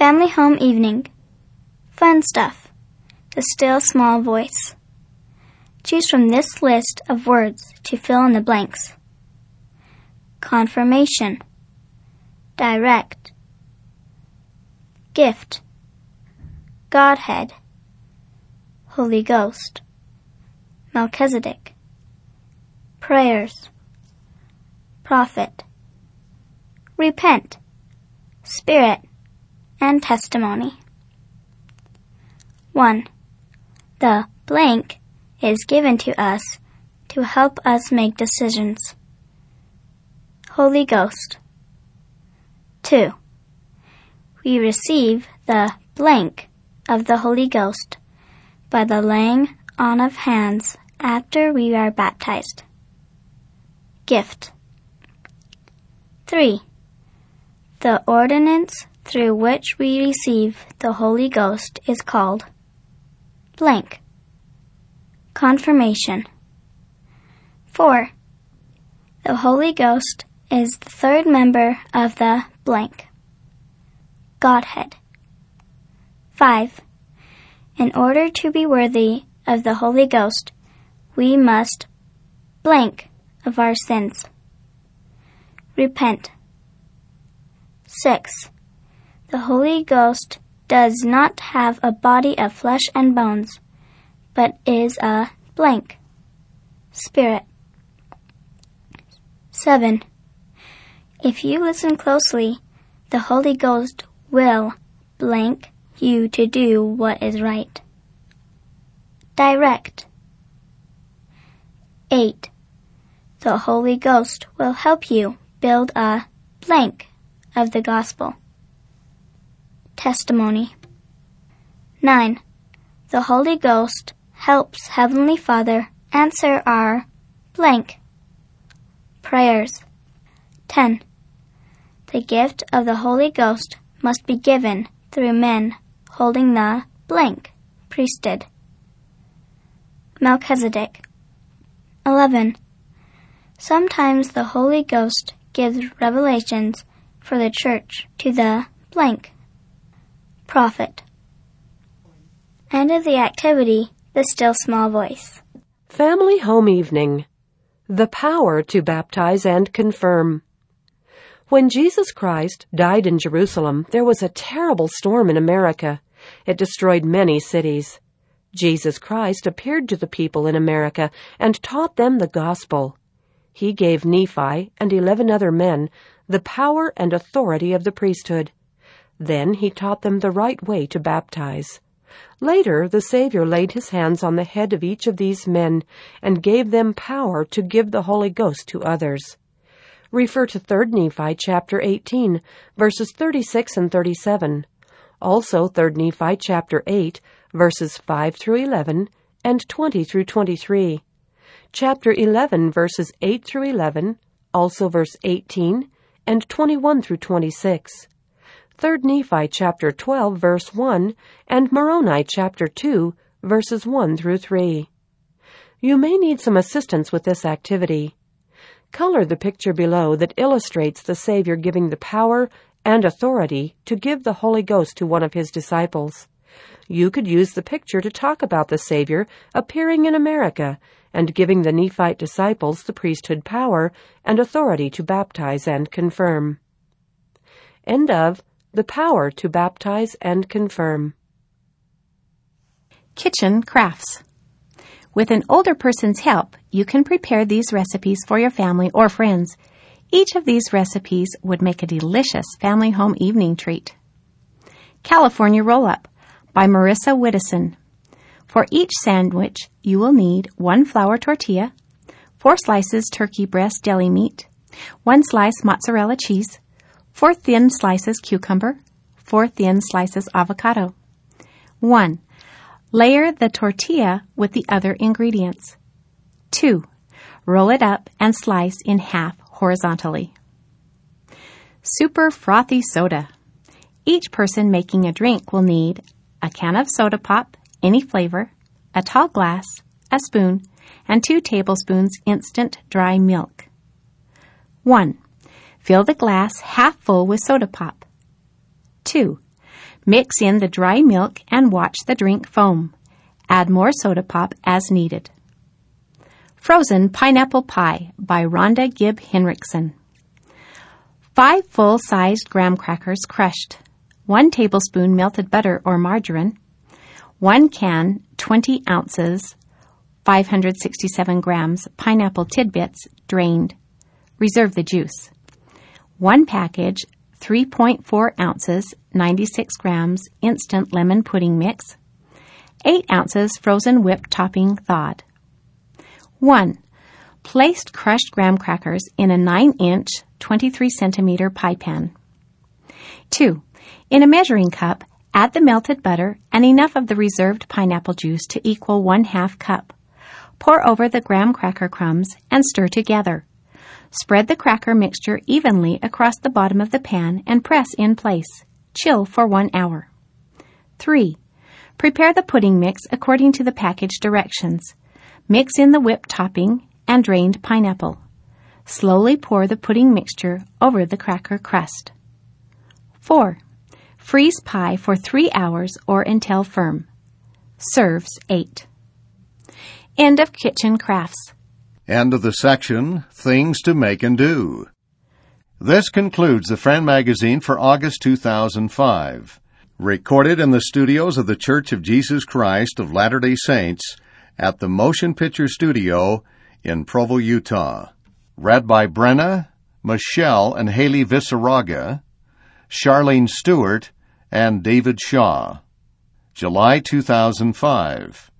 Family home evening. Fun stuff. The still small voice. Choose from this list of words to fill in the blanks. Confirmation. Direct. Gift. Godhead. Holy Ghost. Melchizedek. Prayers. Prophet. Repent. Spirit. And testimony. 1. The blank is given to us to help us make decisions. Holy Ghost. 2. We receive the blank of the Holy Ghost by the laying on of hands after we are baptized. Gift. 3. The ordinance through which we receive the Holy Ghost is called blank. Confirmation. 4. The Holy Ghost is the third member of the blank. Godhead. 5. In order to be worthy of the Holy Ghost, we must blank of our sins. Repent. 6. The Holy Ghost does not have a body of flesh and bones, but is a blank. Spirit. 7. If you listen closely, the Holy Ghost will blank you to do what is right. Direct. 8. The Holy Ghost will help you build a blank of the gospel. Testimony. 9. The Holy Ghost helps Heavenly Father answer our blank prayers. 10. The gift of the Holy Ghost must be given through men holding the blank priesthood. Melchizedek. 11. Sometimes the Holy Ghost gives revelations for the church to the blank prophet. End of the activity, the still small voice. Family home evening. The power to baptize and confirm. When Jesus Christ died in Jerusalem, there was a terrible storm in America. It destroyed many cities. Jesus Christ appeared to the people in America and taught them the gospel. He gave Nephi and 11 other men the power and authority of the priesthood. Then he taught them the right way to baptize. Later, the Savior laid his hands on the head of each of these men and gave them power to give the Holy Ghost to others. Refer to 3 Nephi chapter 18, verses 36 and 37. Also 3 Nephi chapter 8, verses 5 through 11 and 20 through 23. Chapter 11, verses 8 through 11, also verse 18 and 21 through 26. 3 Nephi chapter 12, verse 1, and Moroni chapter 2, verses 1 through 3. You may need some assistance with this activity. Color the picture below that illustrates the Savior giving the power and authority to give the Holy Ghost to one of his disciples. You could use the picture to talk about the Savior appearing in America and giving the Nephite disciples the priesthood power and authority to baptize and confirm. End of The Power to Baptize and Confirm. Kitchen crafts. With an older person's help, you can prepare these recipes for your family or friends. Each of these recipes would make a delicious family home evening treat. California Roll-Up by Marissa Widdison. For each sandwich, you will need 1 flour tortilla, 4 slices turkey breast deli meat, 1 slice mozzarella cheese, 4 thin slices cucumber, 4 thin slices avocado. 1. Layer the tortilla with the other ingredients. 2. Roll it up and slice in half horizontally. Super frothy soda. Each person making a drink will need a can of soda pop, any flavor, a tall glass, a spoon, and 2 tablespoons instant dry milk. 1. Fill the glass half full with soda pop. 2. Mix in the dry milk and watch the drink foam. Add more soda pop as needed. Frozen Pineapple Pie by Rhonda Gibb Henriksen. 5 full-sized graham crackers crushed, 1 tablespoon melted butter or margarine, 1 can, 20 ounces, 567 grams pineapple tidbits, drained. Reserve the juice. 1 package, 3.4 ounces, 96 grams instant lemon pudding mix. 8 ounces frozen whipped topping thawed. 1. Placed crushed graham crackers in a 9-inch, 23-centimeter pie pan. 2. In a measuring cup, add the melted butter and enough of the reserved pineapple juice to equal 1/2 cup. Pour over the graham cracker crumbs and stir together. Spread the cracker mixture evenly across the bottom of the pan and press in place. Chill for 1 hour. 3. Prepare the pudding mix according to the package directions. Mix in the whipped topping and drained pineapple. Slowly pour the pudding mixture over the cracker crust. 4. Freeze pie for 3 hours or until firm. Serves 8. End of Kitchen Crafts. End of the section, Things to Make and Do. This concludes the Friend Magazine for August 2005. Recorded in the studios of the Church of Jesus Christ of Latter-day Saints at the Motion Picture Studio in Provo, Utah. Read by Brenna, Michelle, and Haley Visaraga, Charlene Stewart, and David Shaw. July 2005.